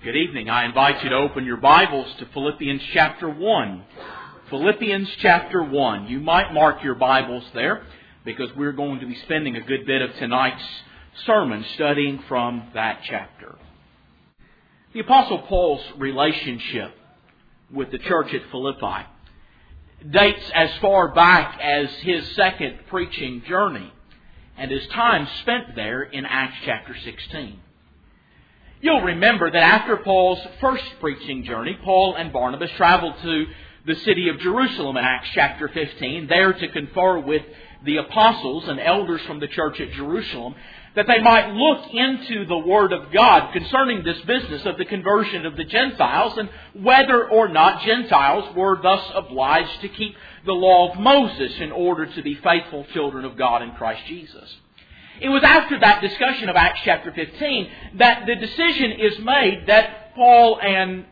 Good evening. I invite you to open your Bibles to Philippians chapter 1. Philippians chapter 1. You might mark your Bibles there because we're going to be spending a good bit of tonight's sermon studying from that chapter. The Apostle Paul's relationship with the church at Philippi dates as far back as his second preaching journey and his time spent there in Acts chapter 16. You'll remember that after Paul's first preaching journey, Paul and Barnabas traveled to the city of Jerusalem in Acts chapter 15, there to confer with the apostles and elders from the church at Jerusalem, that they might look into the Word of God concerning this business of the conversion of the Gentiles and whether or not Gentiles were thus obliged to keep the law of Moses in order to be faithful children of God in Christ Jesus. It was after that discussion of Acts chapter 15 that the decision is made that Paul and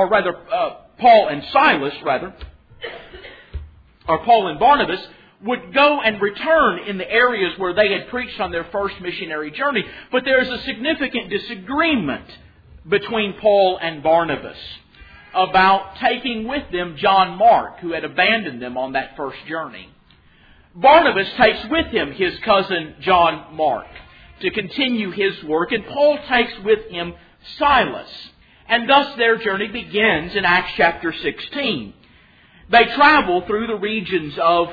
Barnabas would go and return in the areas where they had preached on their first missionary journey. But there is a significant disagreement between Paul and Barnabas about taking with them John Mark, who had abandoned them on that first journey. Barnabas takes with him his cousin John Mark to continue his work, and Paul takes with him Silas. And thus their journey begins in Acts chapter 16. They travel through the regions of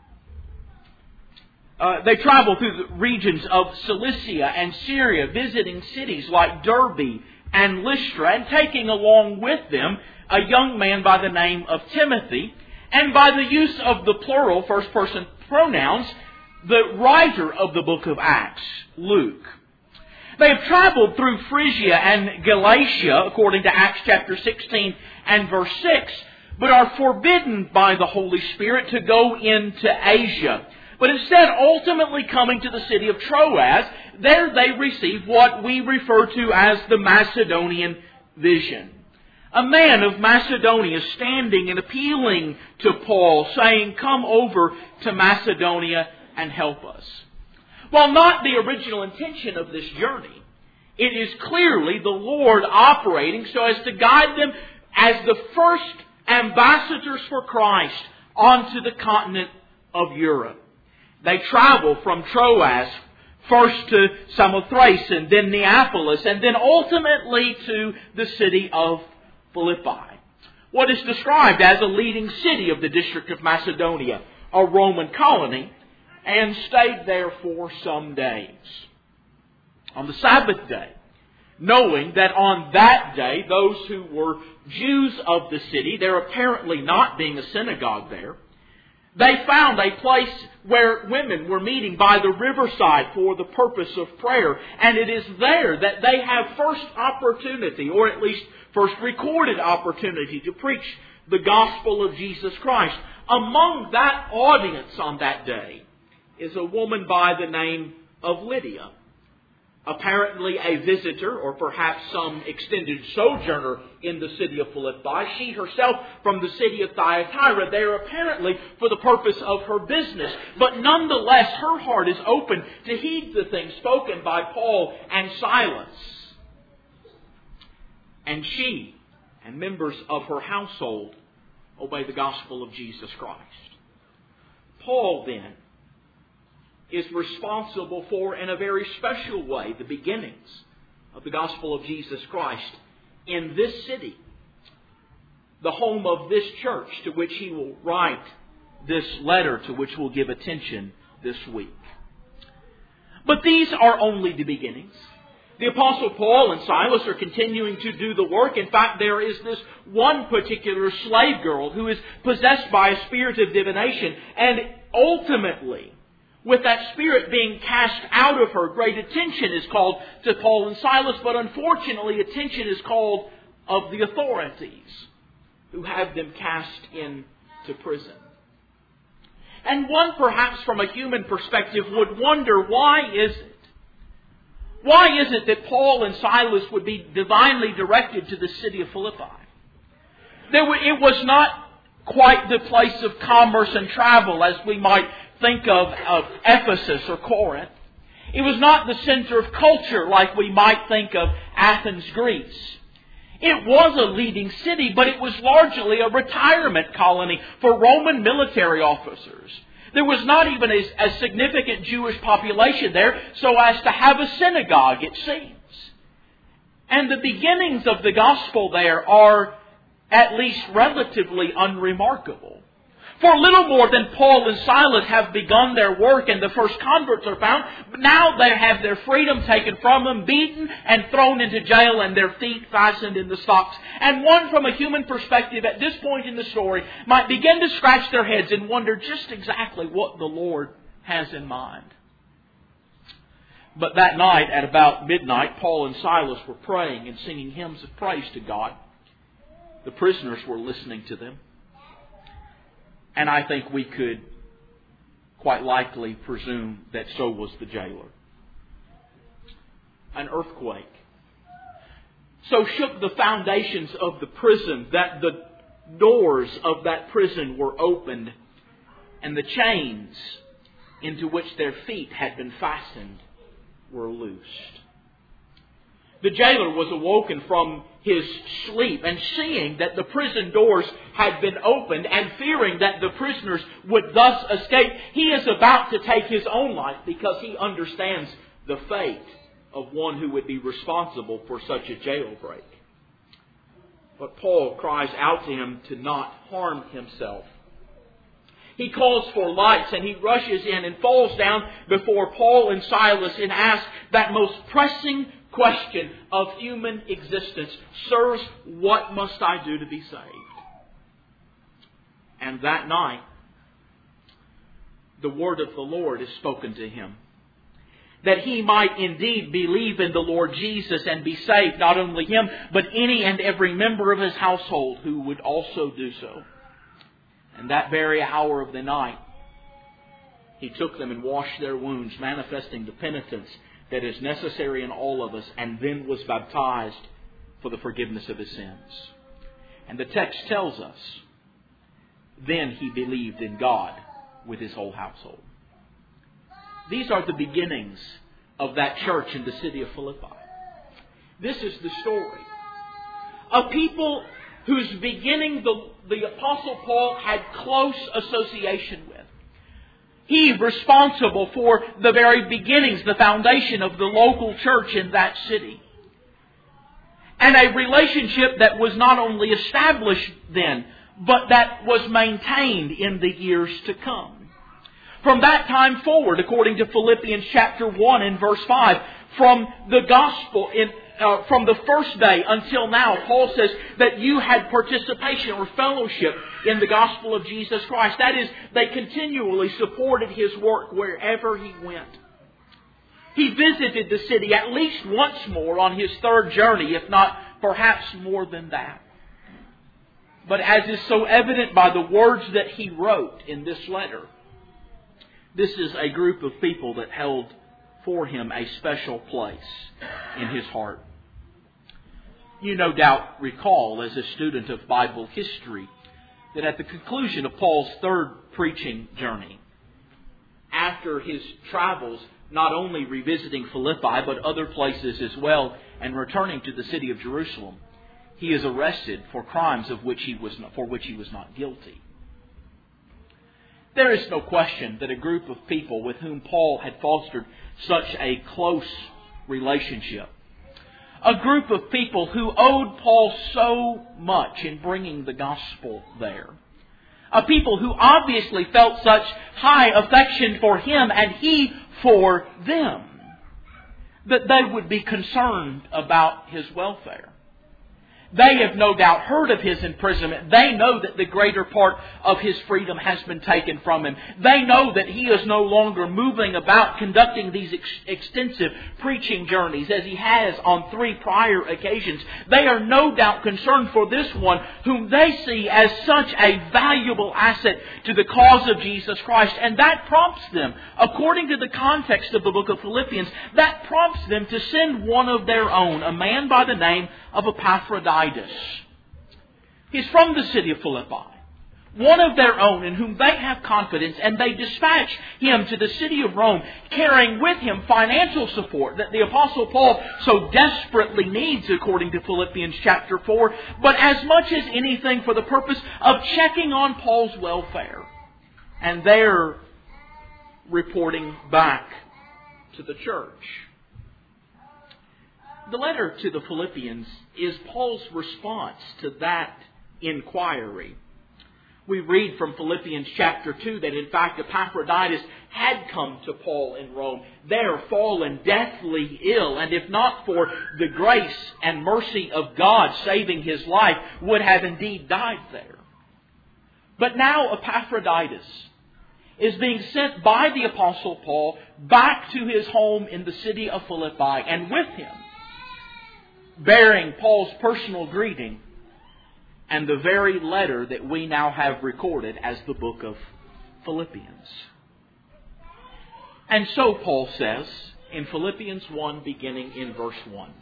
Cilicia and Syria, visiting cities like Derbe and Lystra, and taking along with them a young man by the name of Timothy, and by the use of the plural first-person pronouns, the writer of the book of Acts, Luke. They have traveled through Phrygia and Galatia, according to Acts chapter 16 and verse 6, but are forbidden by the Holy Spirit to go into Asia. But instead, ultimately coming to the city of Troas, there they receive what we refer to as the Macedonian vision. A man of Macedonia standing and appealing to Paul, saying, "Come over to Macedonia and help us." While not the original intention of this journey, it is clearly the Lord operating so as to guide them as the first ambassadors for Christ onto the continent of Europe. They travel from Troas first to Samothrace and then Neapolis and then ultimately to the city of Philippi, what is described as a leading city of the district of Macedonia, a Roman colony, and stayed there for some days. On the Sabbath day, knowing that on that day those who were Jews of the city, there apparently not being a synagogue there, they found a place where women were meeting by the riverside for the purpose of prayer. And it is there that they have first opportunity, or at least first recorded opportunity, to preach the gospel of Jesus Christ. Among that audience on that day is a woman by the name of Lydia. Apparently a visitor, or perhaps some extended sojourner in the city of Philippi. She herself from the city of Thyatira, there apparently for the purpose of her business. But nonetheless, her heart is open to heed the things spoken by Paul and Silas. And she and members of her household obey the gospel of Jesus Christ. Paul then is responsible for, in a very special way, the beginnings of the gospel of Jesus Christ in this city, the home of this church to which he will write this letter, to which we'll give attention this week. But these are only the beginnings. The Apostle Paul and Silas are continuing to do the work. In fact, there is this one particular slave girl who is possessed by a spirit of divination, and ultimately, with that spirit being cast out of her, great attention is called to Paul and Silas, but unfortunately attention is called of the authorities who have them cast into prison. And one perhaps from a human perspective would wonder, why is it? Why is it that Paul and Silas would be divinely directed to the city of Philippi? It was not quite the place of commerce and travel as we might think of Ephesus or Corinth. It was not the center of culture like we might think of Athens, Greece. It was a leading city, but it was largely a retirement colony for Roman military officers. There was not even a significant Jewish population there, so as to have a synagogue, it seems. And the beginnings of the gospel there are at least relatively unremarkable. For little more than Paul and Silas have begun their work and the first converts are found, now they have their freedom taken from them, beaten and thrown into jail, and their feet fastened in the stocks. And one, from a human perspective at this point in the story, might begin to scratch their heads and wonder just exactly what the Lord has in mind. But that night at about midnight, Paul and Silas were praying and singing hymns of praise to God. The prisoners were listening to them. And I think we could quite likely presume that so was the jailer. An earthquake so shook the foundations of the prison that the doors of that prison were opened, and the chains into which their feet had been fastened were loosed. The jailer was awoken from his sleep, and seeing that the prison doors had been opened and fearing that the prisoners would thus escape, he is about to take his own life because he understands the fate of one who would be responsible for such a jailbreak. But Paul cries out to him to not harm himself. He calls for lights and he rushes in and falls down before Paul and Silas and asks that most pressing question of human existence: "Sirs, what must I do to be saved?" And that night, the word of the Lord is spoken to him, that he might indeed believe in the Lord Jesus and be saved, not only him, but any and every member of his household who would also do so. And that very hour of the night, he took them and washed their wounds, manifesting the penitence that is necessary in all of us, and then was baptized for the forgiveness of his sins. And the text tells us, then he believed in God with his whole household. These are the beginnings of that church in the city of Philippi. This is the story. A people whose beginning the Apostle Paul had close association with. He responsible for the very beginnings, the foundation of the local church in that city. And a relationship that was not only established then, but that was maintained in the years to come. From that time forward, according to Philippians chapter 1 and verse 5, from the gospel, from the first day until now, Paul says that you had participation or fellowship in the gospel of Jesus Christ. That is, they continually supported his work wherever he went. He visited the city at least once more on his third journey, if not perhaps more than that. But as is so evident by the words that he wrote in this letter, this is a group of people that held for him a special place in his heart. You no doubt recall, as a student of Bible history, that at the conclusion of Paul's third preaching journey, after his travels, not only revisiting Philippi, but other places as well, and returning to the city of Jerusalem, he is arrested for crimes for which he was not guilty. There is no question that a group of people with whom Paul had fostered such a close relationship, a group of people who owed Paul so much in bringing the gospel there, a people who obviously felt such high affection for him and he for them, that they would be concerned about his welfare. They have no doubt heard of his imprisonment. They know that the greater part of his freedom has been taken from him. They know that he is no longer moving about conducting these extensive preaching journeys as he has on 3 prior occasions. They are no doubt concerned for this one whom they see as such a valuable asset to the cause of Jesus Christ. And that prompts them, according to the context of the book of Philippians, that prompts them to send one of their own, a man by the name of Epaphroditus. He's from the city of Philippi, one of their own in whom they have confidence, and they dispatch him to the city of Rome, carrying with him financial support that the Apostle Paul so desperately needs, according to Philippians chapter 4, but as much as anything for the purpose of checking on Paul's welfare. And they're reporting back to the church. The letter to the Philippians is Paul's response to that inquiry. We read from Philippians chapter 2 that in fact Epaphroditus had come to Paul in Rome, there fallen deathly ill, and if not for the grace and mercy of God saving his life, would have indeed died there. But now Epaphroditus is being sent by the Apostle Paul back to his home in the city of Philippi, and with him, bearing Paul's personal greeting, and the very letter that we now have recorded as the book of Philippians. And so Paul says in Philippians 1, beginning in verse 1,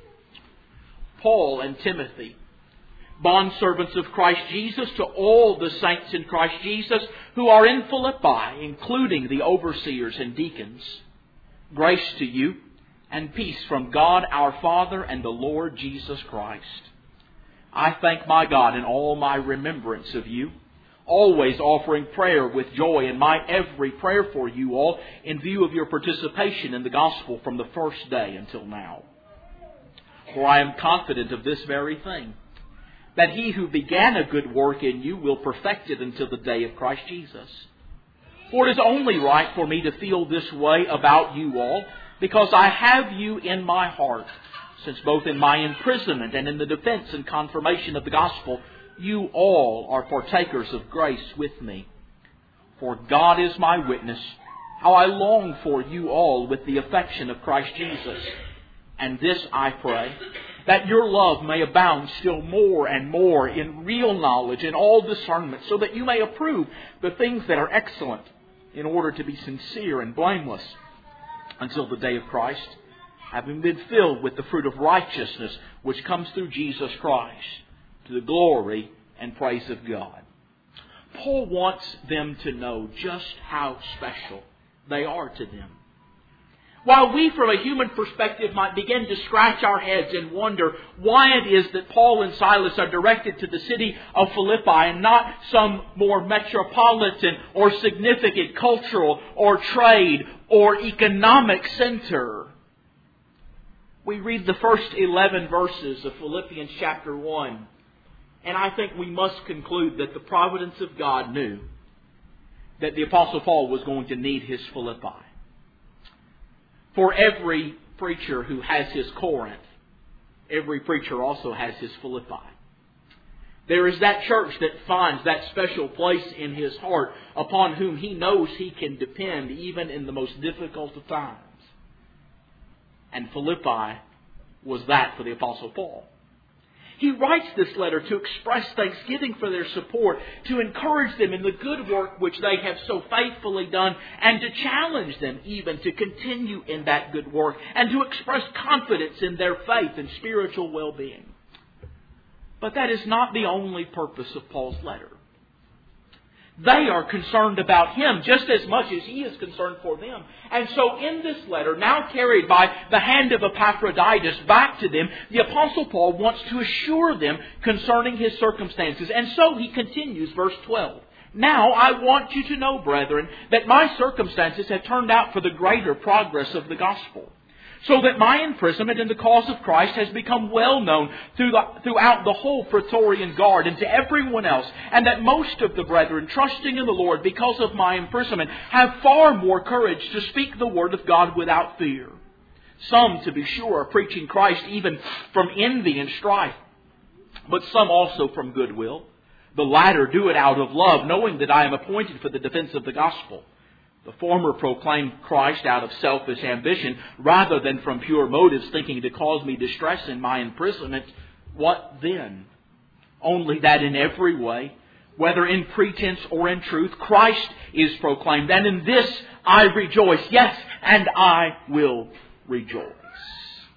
Paul and Timothy, bondservants of Christ Jesus, to all the saints in Christ Jesus who are in Philippi, including the overseers and deacons, grace to you and peace from God our Father and the Lord Jesus Christ. I thank my God in all my remembrance of you, always offering prayer with joy in my every prayer for you all, in view of your participation in the gospel from the first day until now. For I am confident of this very thing, that he who began a good work in you will perfect it until the day of Christ Jesus. For it is only right for me to feel this way about you all, because I have you in my heart, since both in my imprisonment and in the defense and confirmation of the gospel, you all are partakers of grace with me. For God is my witness, how I long for you all with the affection of Christ Jesus. And this I pray, that your love may abound still more and more in real knowledge and all discernment, so that you may approve the things that are excellent, in order to be sincere and blameless until the day of Christ, having been filled with the fruit of righteousness which comes through Jesus Christ, to the glory and praise of God. Paul wants them to know just how special they are to them. While we from a human perspective might begin to scratch our heads and wonder why it is that Paul and Silas are directed to the city of Philippi and not some more metropolitan or significant cultural or trade or economic center, we read the first 11 verses of Philippians chapter 1, and I think we must conclude that the providence of God knew that the Apostle Paul was going to need his Philippi. For every preacher who has his Corinth, every preacher also has his Philippi. There is that church that finds that special place in his heart upon whom he knows he can depend even in the most difficult of times. And Philippi was that for the Apostle Paul. He writes this letter to express thanksgiving for their support, to encourage them in the good work which they have so faithfully done, and to challenge them even to continue in that good work, and to express confidence in their faith and spiritual well-being. But that is not the only purpose of Paul's letter. They are concerned about him just as much as he is concerned for them. And so in this letter, now carried by the hand of Epaphroditus back to them, the Apostle Paul wants to assure them concerning his circumstances. And so he continues, verse 12. Now I want you to know, brethren, that my circumstances have turned out for the greater progress of the gospel, so that my imprisonment in the cause of Christ has become well known throughout the whole Praetorian Guard and to everyone else, and that most of the brethren, trusting in the Lord because of my imprisonment, have far more courage to speak the word of God without fear. Some, to be sure, are preaching Christ even from envy and strife, but some also from goodwill. The latter do it out of love, knowing that I am appointed for the defense of the gospel. The former proclaimed Christ out of selfish ambition rather than from pure motives, thinking to cause me distress in my imprisonment. What then? Only that in every way, whether in pretense or in truth, Christ is proclaimed. And in this I rejoice. Yes, and I will rejoice.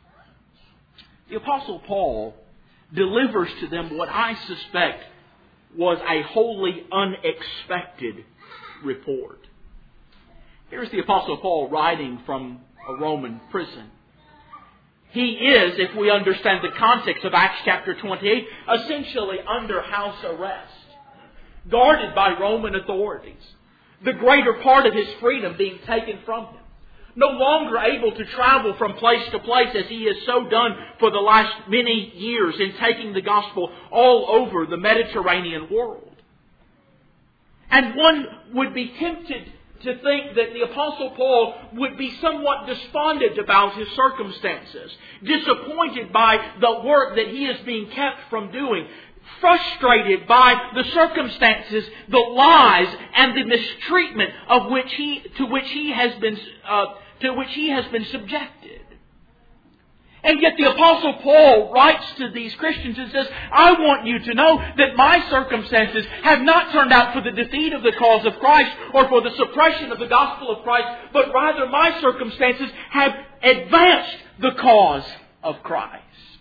The Apostle Paul delivers to them what I suspect was a wholly unexpected report. Here's the Apostle Paul writing from a Roman prison. He is, if we understand the context of Acts chapter 28, essentially under house arrest, guarded by Roman authorities. The greater part of his freedom being taken from him. No longer able to travel from place to place as he has so done for the last many years in taking the gospel all over the Mediterranean world. And one would be tempted to think that the Apostle Paul would be somewhat despondent about his circumstances, disappointed by the work that he is being kept from doing, frustrated by the circumstances, the lies, and the mistreatment to which he has been subjected. And yet the Apostle Paul writes to these Christians and says, I want you to know that my circumstances have not turned out for the defeat of the cause of Christ or for the suppression of the gospel of Christ, but rather my circumstances have advanced the cause of Christ.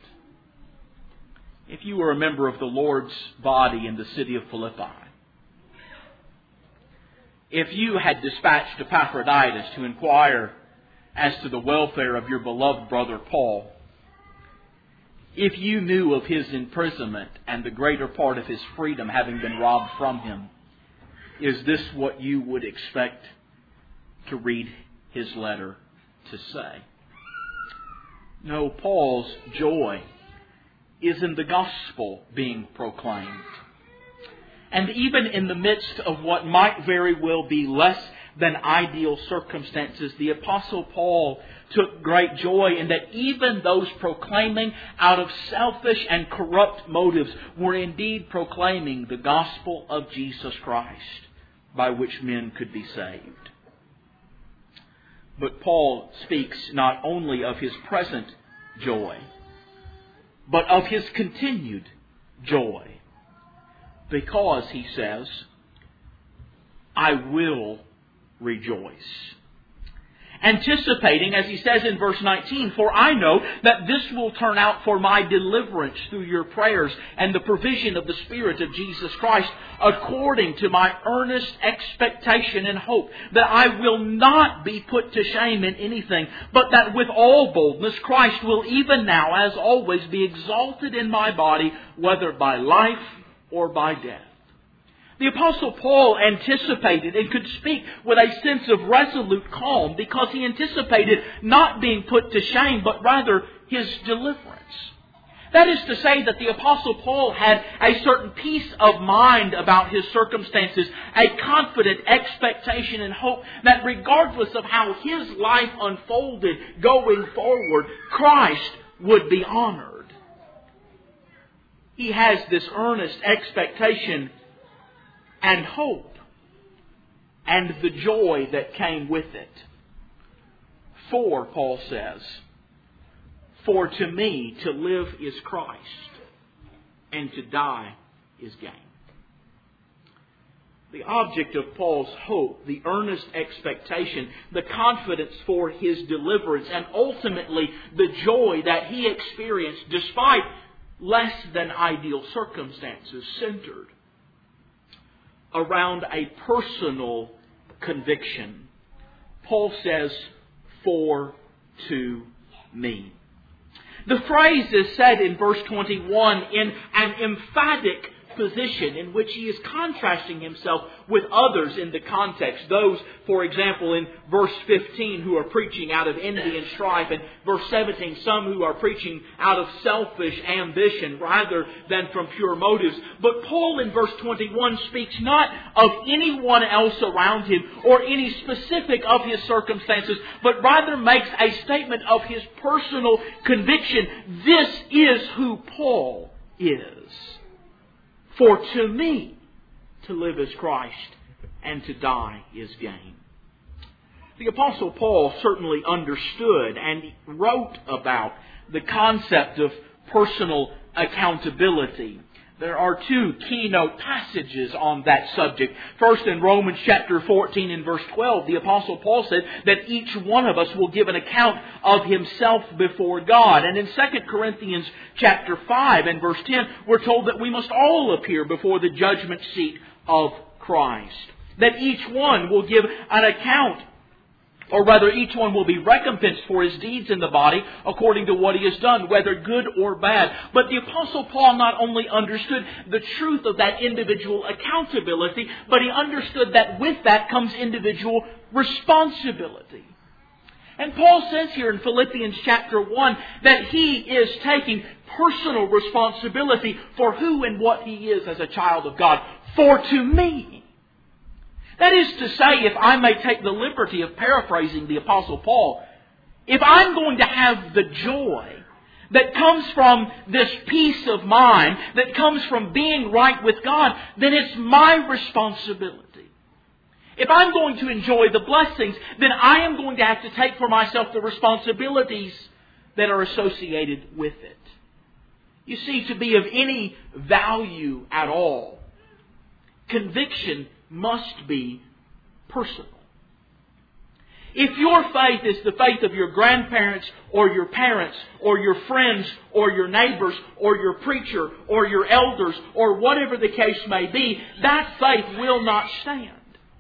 If you were a member of the Lord's body in the city of Philippi, if you had dispatched Epaphroditus to inquire as to the welfare of your beloved brother Paul, if you knew of his imprisonment and the greater part of his freedom having been robbed from him, is this what you would expect to read his letter to say? No, Paul's joy is in the gospel being proclaimed. And even in the midst of what might very well be less than ideal circumstances, the Apostle Paul took great joy in that even those proclaiming out of selfish and corrupt motives were indeed proclaiming the gospel of Jesus Christ, by which men could be saved. But Paul speaks not only of his present joy, but of his continued joy. Because, he says, I will rejoice. Anticipating, as he says in verse 19, for I know that this will turn out for my deliverance through your prayers and the provision of the Spirit of Jesus Christ, according to my earnest expectation and hope, that I will not be put to shame in anything, but that with all boldness Christ will even now, as always, be exalted in my body, whether by life or by death. The Apostle Paul anticipated and could speak with a sense of resolute calm because he anticipated not being put to shame, but rather his deliverance. That is to say that the Apostle Paul had a certain peace of mind about his circumstances, a confident expectation and hope that regardless of how his life unfolded going forward, Christ would be honored. He has this earnest expectation and hope, and the joy that came with it. For, Paul says, for to me to live is Christ, and to die is gain. The object of Paul's hope, the earnest expectation, the confidence for his deliverance, and ultimately the joy that he experienced despite less than ideal circumstances, centered around a personal conviction. Paul says, for to me. The phrase is said in verse 21 in an emphatic position in which he is contrasting himself with others in the context. Those, for example, in verse 15 who are preaching out of envy and strife, and verse 17, some who are preaching out of selfish ambition rather than from pure motives. But Paul in verse 21 speaks not of anyone else around him or any specific of his circumstances, but rather makes a statement of his personal conviction. This is who Paul is. For to me, to live is Christ, and to die is gain. The Apostle Paul certainly understood and wrote about the concept of personal accountability, There are two keynote passages on that subject. First, in Romans chapter 14 and verse 12, the Apostle Paul said that each one of us will give an account of himself before God. And in 2 Corinthians chapter 5 and verse 10, we're told that we must all appear before the judgment seat of Christ. That each one will give an account, or rather each one will be recompensed for his deeds in the body according to what he has done, whether good or bad. But the Apostle Paul not only understood the truth of that individual accountability, but he understood that with that comes individual responsibility. And Paul says here in Philippians chapter 1 that he is taking personal responsibility for who and what he is as a child of God. For to me. That is to say, if I may take the liberty of paraphrasing the Apostle Paul, if I'm going to have the joy that comes from this peace of mind, that comes from being right with God, then it's my responsibility. If I'm going to enjoy the blessings, then I am going to have to take for myself the responsibilities that are associated with it. You see, to be of any value at all, conviction must be personal. If your faith is the faith of your grandparents or your parents or your friends or your neighbors or your preacher or your elders or whatever the case may be, that faith will not stand.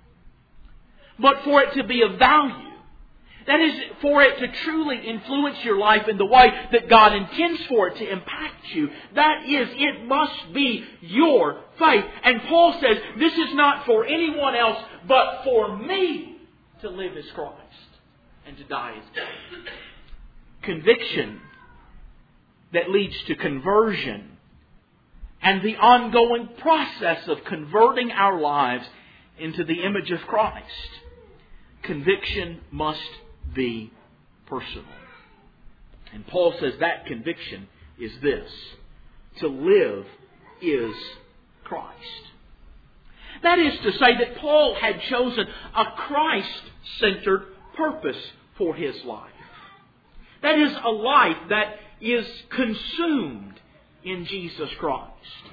But for it to be of value, that is, for it to truly influence your life in the way that God intends for it to impact you, that is, it must be your faith. And Paul says, this is not for anyone else, but for me to live as Christ and to die as God. Conviction that leads to conversion and the ongoing process of converting our lives into the image of Christ. Conviction must be personal. And Paul says that conviction is this: to live is Christ. That is to say that Paul had chosen a Christ-centered purpose for his life. That is, a life that is consumed in Jesus Christ.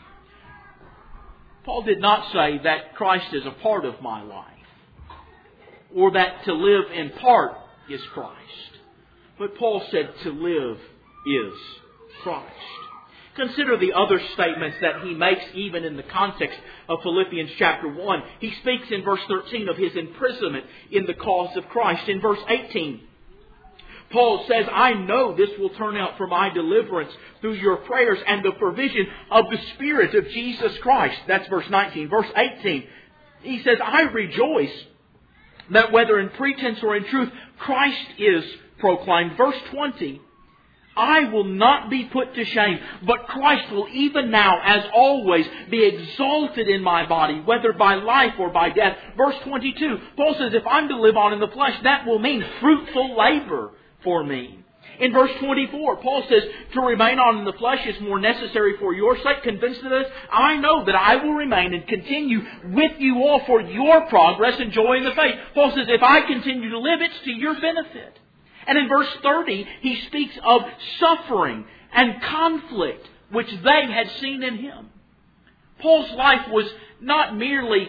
Paul did not say that Christ is a part of my life, or that to live in part is Christ. But Paul said to live is Christ. Consider the other statements that he makes even in the context of Philippians chapter 1. He speaks in verse 13 of his imprisonment in the cause of Christ. In verse 18, Paul says, I know this will turn out for my deliverance through your prayers and the provision of the Spirit of Jesus Christ. That's verse 19. Verse 18, he says, I rejoice that whether in pretense or in truth, Christ is proclaimed. Verse 20, I will not be put to shame, but Christ will even now, as always, be exalted in my body, whether by life or by death. Verse 22, Paul says, if I'm to live on in the flesh, that will mean fruitful labor for me. In verse 24, Paul says, to remain on in the flesh is more necessary for your sake. Convinced of this, I know that I will remain and continue with you all for your progress and joy in the faith. Paul says, if I continue to live, it's to your benefit. And in verse 30, he speaks of suffering and conflict, which they had seen in him. Paul's life was not merely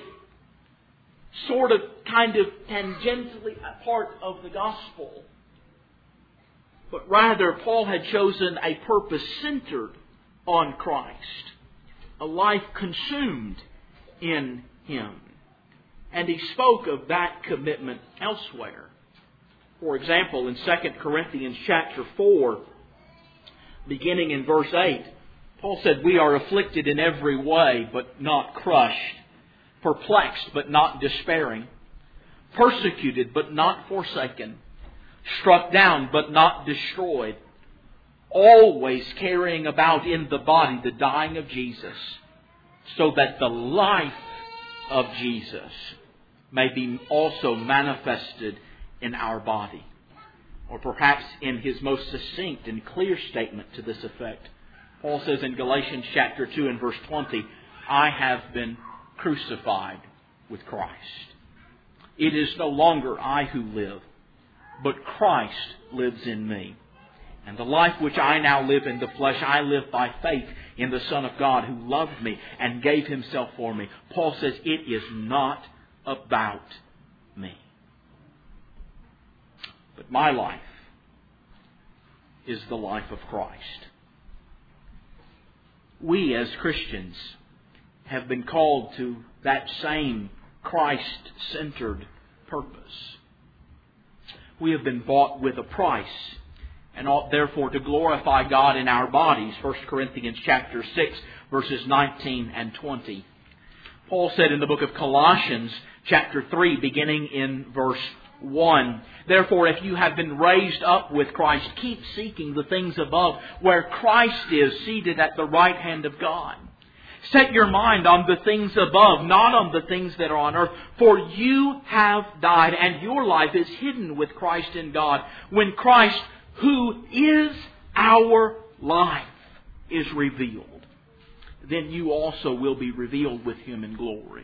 kind of tangentially a part of the gospel, but rather Paul had chosen a purpose centered on Christ, a life consumed in Him. And he spoke of that commitment elsewhere. For example, in 2 Corinthians chapter 4, beginning in verse 8, Paul said, we are afflicted in every way, but not crushed, perplexed, but not despairing, persecuted, but not forsaken, struck down, but not destroyed, always carrying about in the body the dying of Jesus, so that the life of Jesus may be also manifested in our body. Or perhaps in his most succinct and clear statement to this effect, Paul says in Galatians chapter 2 and verse 20, I have been crucified with Christ. It is no longer I who live, but Christ lives in me. And the life which I now live in the flesh, I live by faith in the Son of God who loved me and gave Himself for me. Paul says it is not about me. But my life is the life of Christ. We as Christians have been called to that same Christ-centered purpose. We have been bought with a price and ought therefore to glorify God in our bodies. 1 Corinthians chapter 6, verses 19 and 20. Paul said in the book of Colossians chapter 3, beginning in verse 1, "Therefore, if you have been raised up with Christ, keep seeking the things above, where Christ is seated at the right hand of God. Set your mind on the things above, not on the things that are on earth. For you have died, and your life is hidden with Christ in God. When Christ, who is our life, is revealed, then you also will be revealed with Him in glory."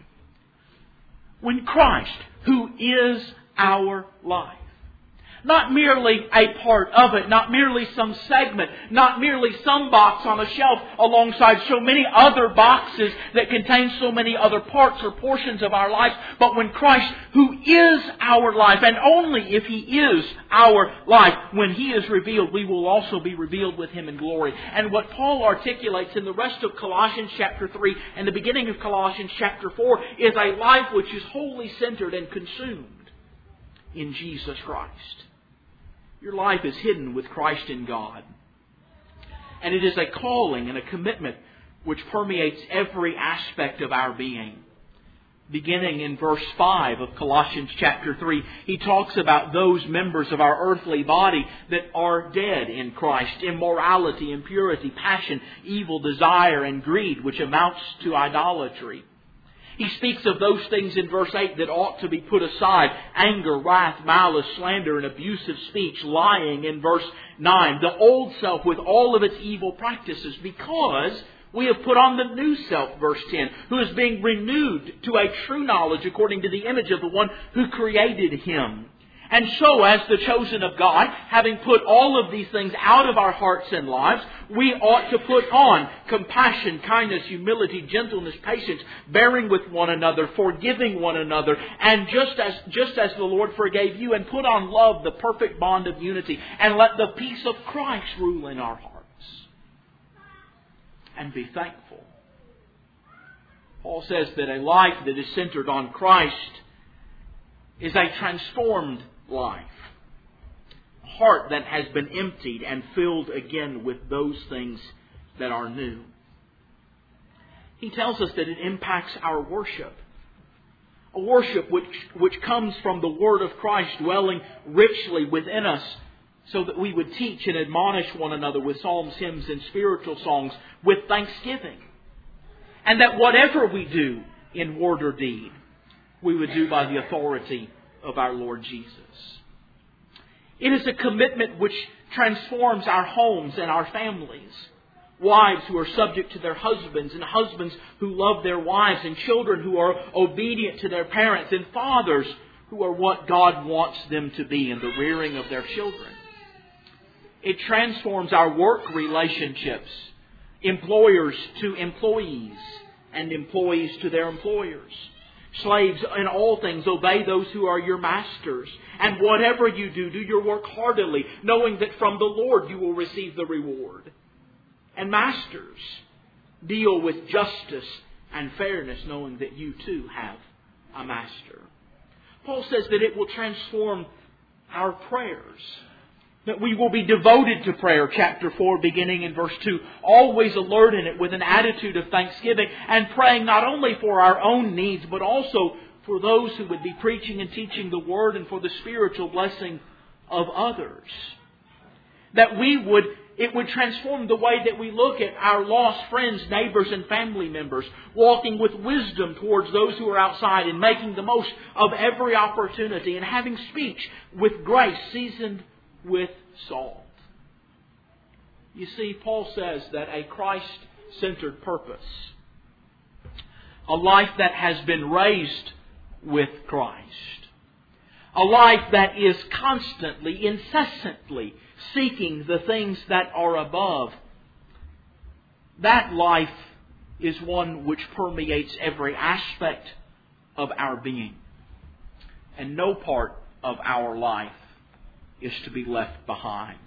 When Christ, who is our life, not merely a part of it, not merely some segment, not merely some box on a shelf alongside so many other boxes that contain so many other parts or portions of our life, but when Christ, who is our life, and only if He is our life, when He is revealed, we will also be revealed with Him in glory. And what Paul articulates in the rest of Colossians chapter 3 and the beginning of Colossians chapter 4 is a life which is wholly centered and consumed in Jesus Christ. Your life is hidden with Christ in God. And it is a calling and a commitment which permeates every aspect of our being. Beginning in verse 5 of Colossians chapter 3, he talks about those members of our earthly body that are dead in Christ. Immorality, impurity, passion, evil desire, and greed, which amounts to idolatry. He speaks of those things in verse 8 that ought to be put aside. Anger, wrath, malice, slander, and abusive speech. Lying in verse 9. The old self with all of its evil practices, because we have put on the new self, verse 10, who is being renewed to a true knowledge according to the image of the one who created him. And so, as the chosen of God, having put all of these things out of our hearts and lives, we ought to put on compassion, kindness, humility, gentleness, patience, bearing with one another, forgiving one another, and just as the Lord forgave you, and put on love, the perfect bond of unity, and let the peace of Christ rule in our hearts. And be thankful. Paul says that a life that is centered on Christ is a transformed life. A heart that has been emptied and filled again with those things that are new. He tells us that it impacts our worship. A worship which comes from the Word of Christ dwelling richly within us, so that we would teach and admonish one another with psalms, hymns, and spiritual songs with thanksgiving. And that whatever we do in word or deed, we would do by the authority of our Lord Jesus. It is a commitment which transforms our homes and our families. Wives who are subject to their husbands, and husbands who love their wives, and children who are obedient to their parents, and fathers who are what God wants them to be in the rearing of their children. It transforms our work relationships, employers to employees, and employees to their employers. Slaves, in all things, obey those who are your masters. And whatever you do, do your work heartily, knowing that from the Lord you will receive the reward. And masters, deal with justice and fairness, knowing that you too have a master. Paul says that it will transform our prayers. That we will be devoted to prayer, chapter 4, beginning in verse 2. Always alert in it with an attitude of thanksgiving, and praying not only for our own needs, but also for those who would be preaching and teaching the Word, and for the spiritual blessing of others. That it would transform the way that we look at our lost friends, neighbors, and family members, walking with wisdom towards those who are outside, and making the most of every opportunity, and having speech with grace seasoned with salt. You see, Paul says that a Christ-centered purpose, a life that has been raised with Christ, a life that is constantly, incessantly seeking the things that are above, that life is one which permeates every aspect of our being. And no part of our life is to be left behind.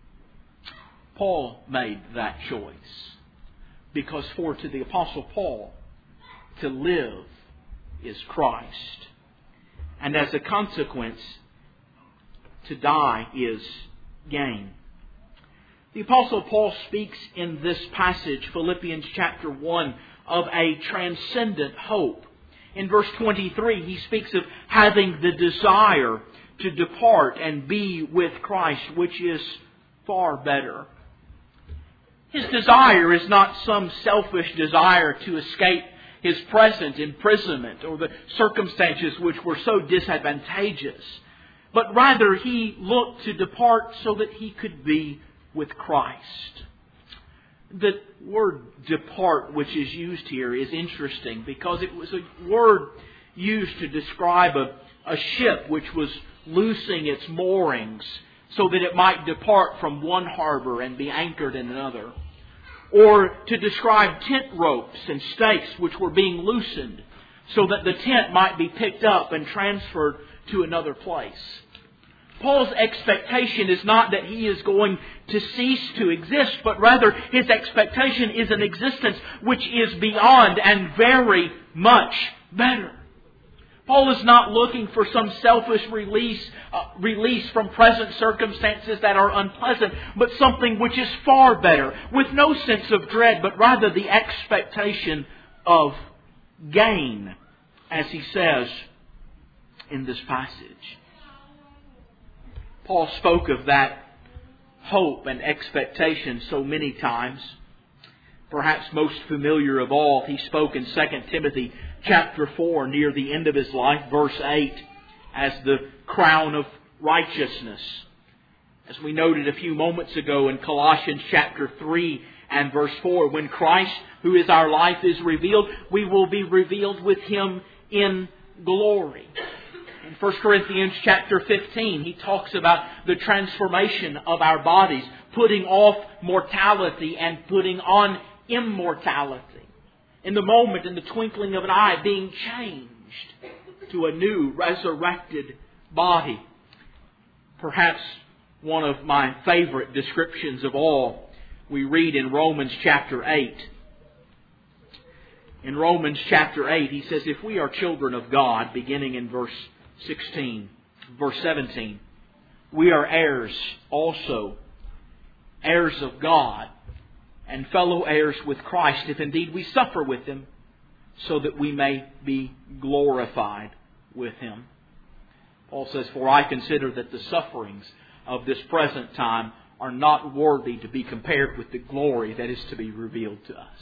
Paul made that choice. Because to the Apostle Paul, to live is Christ. And as a consequence, to die is gain. The Apostle Paul speaks in this passage, Philippians chapter 1, of a transcendent hope. In verse 23, he speaks of having the desire to depart and be with Christ, which is far better. His desire is not some selfish desire to escape his present imprisonment or the circumstances which were so disadvantageous, but rather he looked to depart so that he could be with Christ. The word depart, which is used here, is interesting because it was a word used to describe a ship which was loosing its moorings so that it might depart from one harbor and be anchored in another. Or to describe tent ropes and stakes which were being loosened so that the tent might be picked up and transferred to another place. Paul's expectation is not that he is going to cease to exist, but rather his expectation is an existence which is beyond and very much better. Paul is not looking for some selfish release from present circumstances that are unpleasant, but something which is far better, with no sense of dread, but rather the expectation of gain, as he says in this passage. Paul spoke of that hope and expectation so many times. Perhaps most familiar of all, he spoke in 2 Timothy chapter 4, near the end of his life, verse 8, as the crown of righteousness. As we noted a few moments ago in Colossians chapter 3 and verse 4, when Christ, who is our life, is revealed, we will be revealed with Him in glory. In 1 Corinthians chapter 15, he talks about the transformation of our bodies, putting off mortality and putting on immortality. In the moment, in the twinkling of an eye, being changed to a new resurrected body. Perhaps one of my favorite descriptions of all, we read in Romans chapter 8. In Romans chapter 8, he says, if we are children of God, beginning in verse 17, we are heirs also, heirs of God, and fellow heirs with Christ, if indeed we suffer with Him, so that we may be glorified with Him. Paul says, for I consider that the sufferings of this present time are not worthy to be compared with the glory that is to be revealed to us.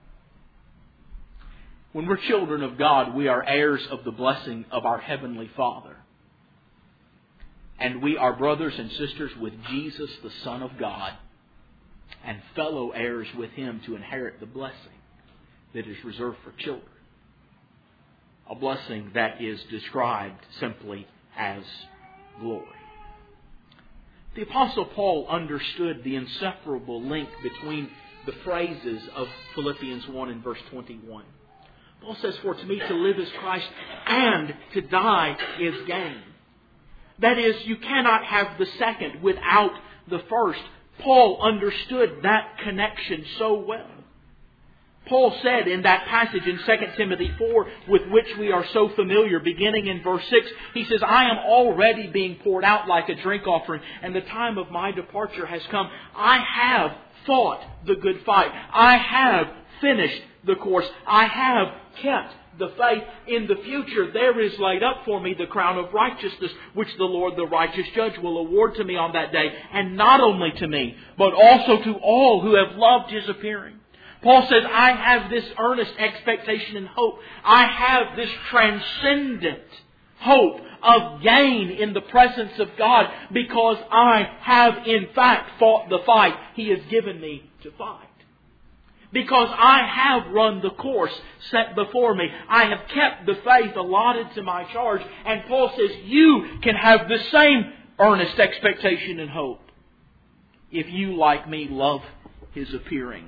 When we're children of God, we are heirs of the blessing of our Heavenly Father. And we are brothers and sisters with Jesus, the Son of God, and fellow heirs with Him to inherit the blessing that is reserved for children. A blessing that is described simply as glory. The Apostle Paul understood the inseparable link between the phrases of Philippians 1 and verse 21. Paul says, for to me to live is Christ and to die is gain. That is, you cannot have the second without the first. Paul understood that connection so well. Paul said in that passage in 2 Timothy 4, with which we are so familiar, beginning in verse 6, he says, I am already being poured out like a drink offering, and the time of my departure has come. I have fought the good fight. I have finished the course. I have kept the faith. In the future there is laid up for me the crown of righteousness, which the Lord the righteous judge will award to me on that day. And not only to me, but also to all who have loved His appearing. Paul says, I have this earnest expectation and hope. I have this transcendent hope of gain in the presence of God, because I have in fact fought the fight He has given me to fight. because I have run the course set before me. I have kept the faith allotted to my charge. And Paul says you can have the same earnest expectation and hope if you, like me, love His appearing.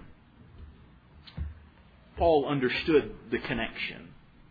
Paul understood the connection.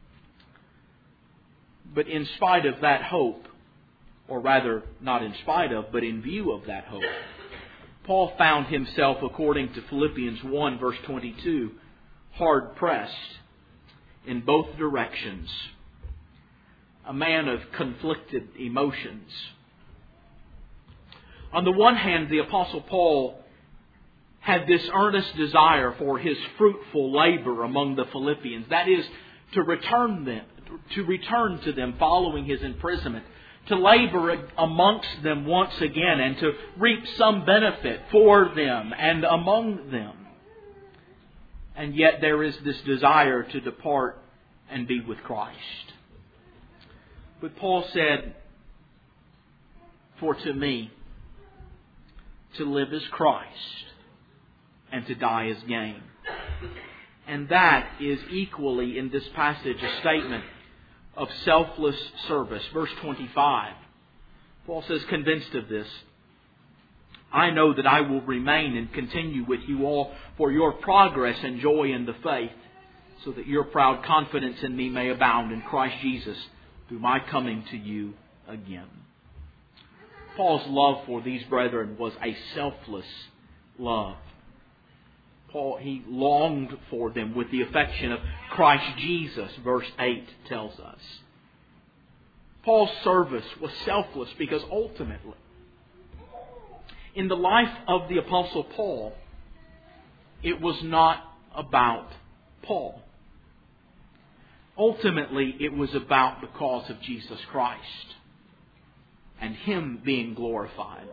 But in spite of that hope, or rather, not in spite of, but in view of that hope, Paul found himself, according to Philippians 1, verse 22, hard-pressed in both directions. A man of conflicted emotions. On the one hand, the Apostle Paul had this earnest desire for his fruitful labor among the Philippians. That is, to return to them following his imprisonment, to labor amongst them once again and to reap some benefit for them and among them. And yet there is this desire to depart and be with Christ. But Paul said, "For to me, to live is Christ, and to die is gain." And that is equally in this passage a statement of selfless service. Verse 25, Paul says, "Convinced of this, I know that I will remain and continue with you all for your progress and joy in the faith, so that your proud confidence in me may abound in Christ Jesus through my coming to you again." Paul's love for these brethren was a selfless love. Paul, he longed for them with the affection of Christ Jesus, verse 8 tells us. Paul's service was selfless because ultimately, in the life of the Apostle Paul, it was not about Paul. Ultimately, it was about the cause of Jesus Christ and Him being glorified.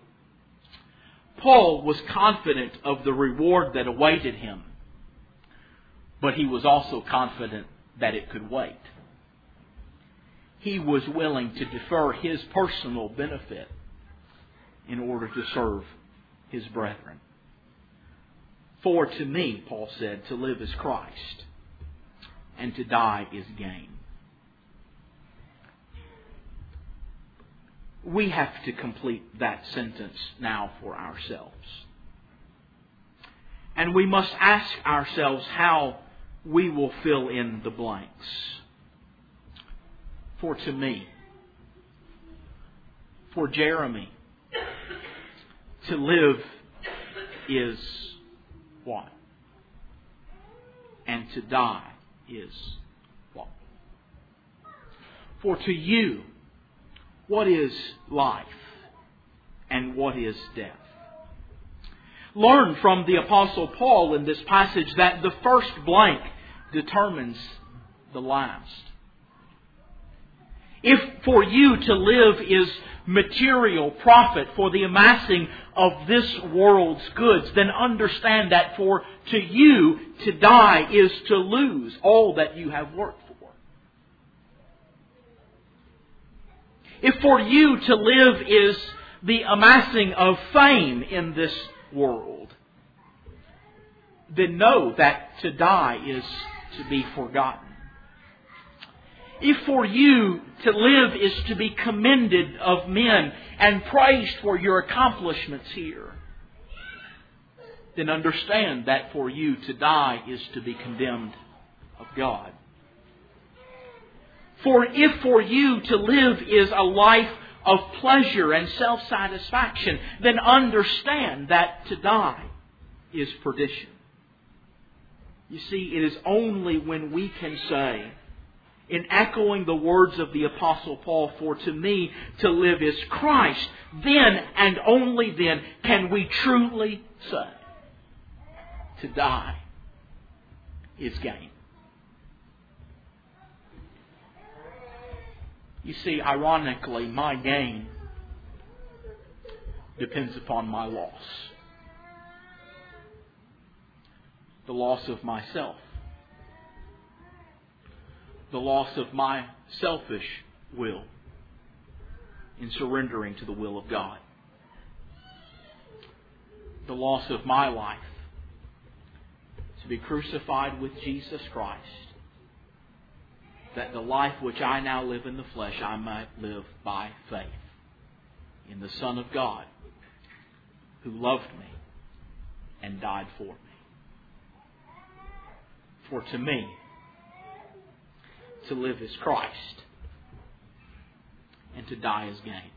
Paul was confident of the reward that awaited him, but he was also confident that it could wait. He was willing to defer his personal benefit in order to serve his brethren. "For to me," Paul said, "to live is Christ, and to die is gain." We have to complete that sentence now for ourselves. And we must ask ourselves how we will fill in the blanks. For to me, for Jeremy, to live is what? And to die is what? For to you, what is life and what is death? Learn from the Apostle Paul in this passage that the first blank determines the last. If for you to live is material profit for the amassing of this world's goods, then understand that for to you to die is to lose all that you have worked for. If for you to live is the amassing of fame in this world, then know that to die is to be forgotten. If for you to live is to be commended of men and praised for your accomplishments here, then understand that for you to die is to be condemned of God. For if for you to live is a life of pleasure and self-satisfaction, then understand that to die is perdition. You see, it is only when we can say, in echoing the words of the Apostle Paul, "For to me to live is Christ," then and only then can we truly say, to die is gain. You see, ironically, my gain depends upon my loss. The loss of myself. The loss of my selfish will in surrendering to the will of God. The loss of my life be crucified with Jesus Christ, that the life which I now live in the flesh I might live by faith in the Son of God, who loved me and died for me. For to me, to live is Christ, and to die is gain.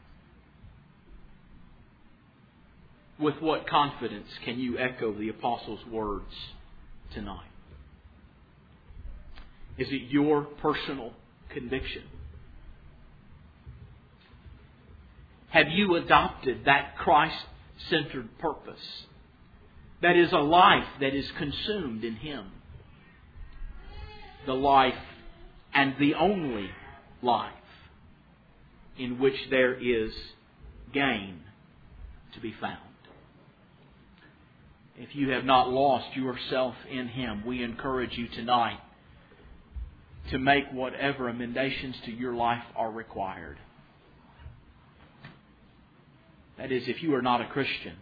With what confidence can you echo the Apostle's words tonight? Is it your personal conviction? Have you adopted that Christ-centered purpose? That is a life that is consumed in Him. The life and the only life in which there is gain to be found. If you have not lost yourself in Him, we encourage you tonight to make whatever emendations to your life are required. That is, if you are not a Christian,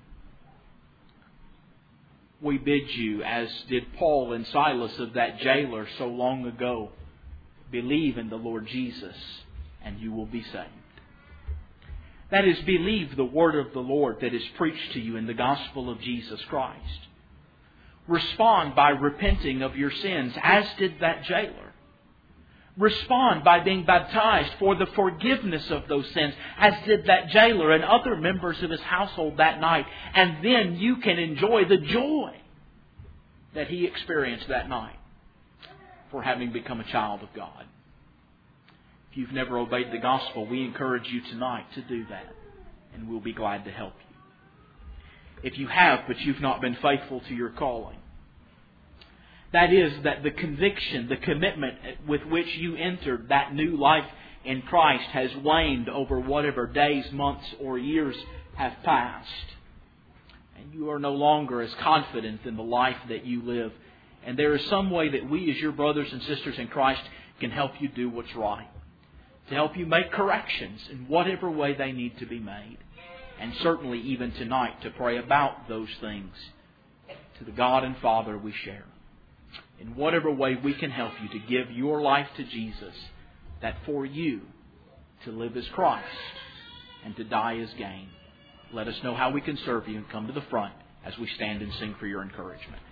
we bid you, as did Paul and Silas of that jailer so long ago, believe in the Lord Jesus and you will be saved. That is, believe the word of the Lord that is preached to you in the gospel of Jesus Christ. Respond by repenting of your sins, as did that jailer. Respond by being baptized for the forgiveness of those sins, as did that jailer and other members of his household that night. And then you can enjoy the joy that he experienced that night for having become a child of God. If you've never obeyed the gospel, we encourage you tonight to do that, and we'll be glad to help you. If you have, but you've not been faithful to your calling, that is, that the conviction, the commitment with which you entered that new life in Christ has waned over whatever days, months, or years have passed. And you are no longer as confident in the life that you live. And there is some way that we, as your brothers and sisters in Christ, can help you do what's right. To help you make corrections in whatever way they need to be made. And certainly even tonight to pray about those things to the God and Father we share. In whatever way we can help you to give your life to Jesus, that for you to live as Christ and to die as gain. Let us know how we can serve you and come to the front as we stand and sing for your encouragement.